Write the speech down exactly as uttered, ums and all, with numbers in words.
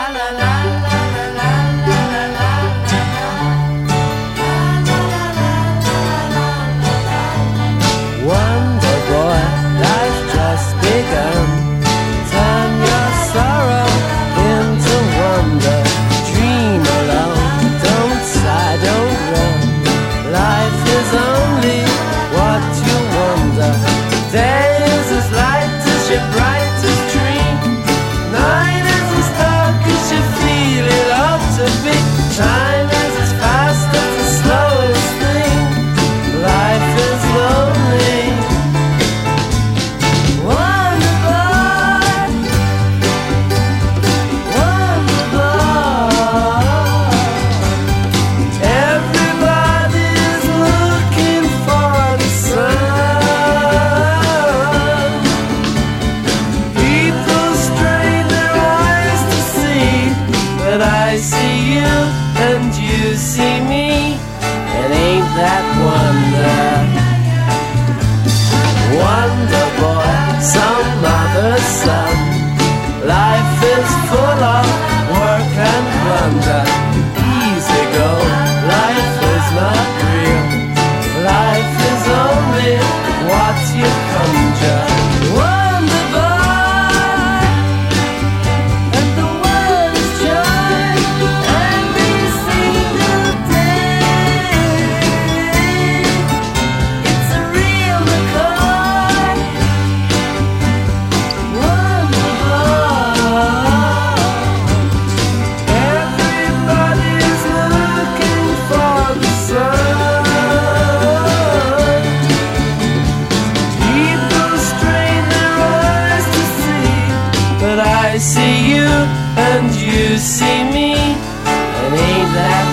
Wonder boy, life just begun. Turn your sorrow into wonder. Dream alone, don't sigh, don't run. Life is only what you wonder. Day is as light as your brightest dream. Night is as dark as you feel it ought to be. Time is as fast as the slowest thing. Life is lonely. Wonder boy, wonder boy. Everybody's looking for the sun. People strain their eyes to see, but I see you and you see me, and ain't that wonder? Wonder boy, some mother's son. Life is full of work and blunder. Easy go, life is not real. Life is only what you conjure. Wonder boy, and the world is joy every single day. It's a real McCoy. Wonder boy. Everybody's looking for the sun. People strain their eyes to see, but I see you and you see me, and ain't that